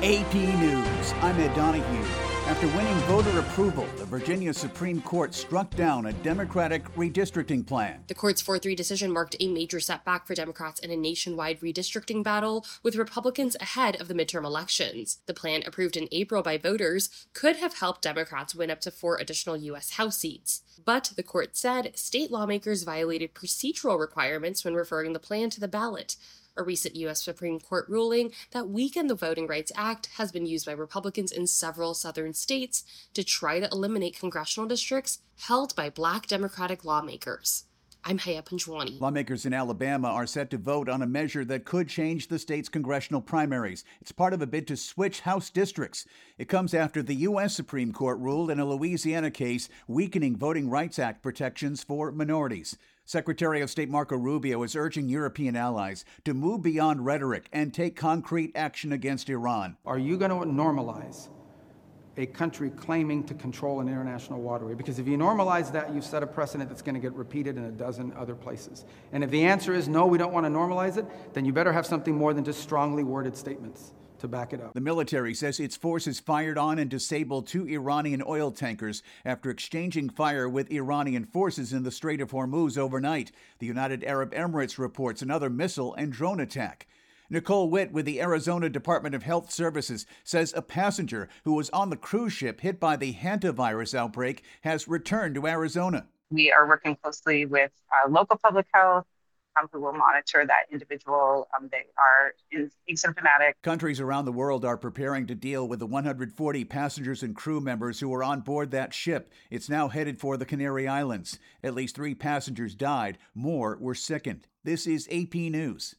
AP News, I'm Ed Donahue. After winning voter approval, the Virginia Supreme Court struck down a Democratic redistricting plan. The court's 4-3 decision marked a major setback for Democrats in a nationwide redistricting battle, with Republicans ahead of the midterm elections. The plan, approved in April by voters, could have helped Democrats win up to 4 additional U.S. House seats. But the court said state lawmakers violated procedural requirements when referring the plan to the ballot. A recent U.S. Supreme Court ruling that weakened the Voting Rights Act has been used by Republicans in several southern states to try to eliminate congressional districts held by Black Democratic lawmakers. I'm Haya Panjwani. Lawmakers in Alabama are set to vote on a measure that could change the state's congressional primaries. It's part of a bid to switch House districts. It comes after the U.S. Supreme Court ruled in a Louisiana case weakening Voting Rights Act protections for minorities. Secretary of State Marco Rubio is urging European allies to move beyond rhetoric and take concrete action against Iran. Are you going to normalize a country claiming to control an international waterway? Because if you normalize that, you've set a precedent that's going to get repeated in a dozen other places. And if the answer is no, we don't want to normalize it, then you better have something more than just strongly worded statements to back it up. The military says its forces fired on and disabled 2 Iranian oil tankers after exchanging fire with Iranian forces in the Strait of Hormuz overnight. The United Arab Emirates reports another missile and drone attack. Nicole Witt with the Arizona Department of Health Services says a passenger who was on the cruise ship hit by the hantavirus outbreak has returned to Arizona. We are working closely with local public health, who will monitor that individual. They are asymptomatic. Countries around the world are preparing to deal with the 140 passengers and crew members who were on board that ship. It's now headed for the Canary Islands. At least 3 passengers died. More were sickened. This is AP News.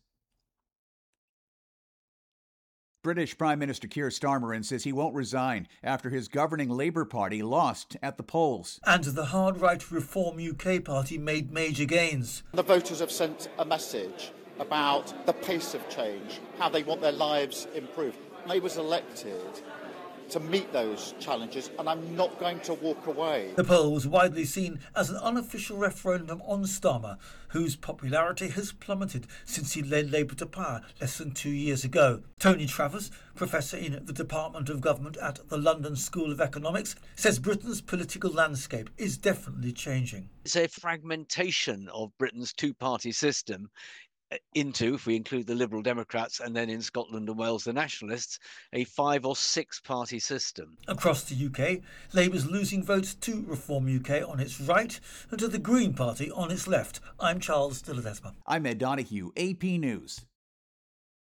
British Prime Minister Keir Starmer says he won't resign after his governing Labour Party lost at the polls. And the hard right Reform UK party made major gains. The voters have sent a message about the pace of change, how they want their lives improved. Labour's elected to meet those challenges, and I'm not going to walk away. The poll was widely seen as an unofficial referendum on Starmer, whose popularity has plummeted since he led Labour to power less than 2 years ago. Tony Travers, professor in the Department of Government at the London School of Economics, says Britain's political landscape is definitely changing. It's a fragmentation of Britain's two-party system into, if we include the Liberal Democrats and then in Scotland and Wales the Nationalists, a 5 or 6 party system. Across the UK, Labour's losing votes to Reform UK on its right and to the Green Party on its left. I'm Charles de Ledesma. I'm Ed Donahue, AP News.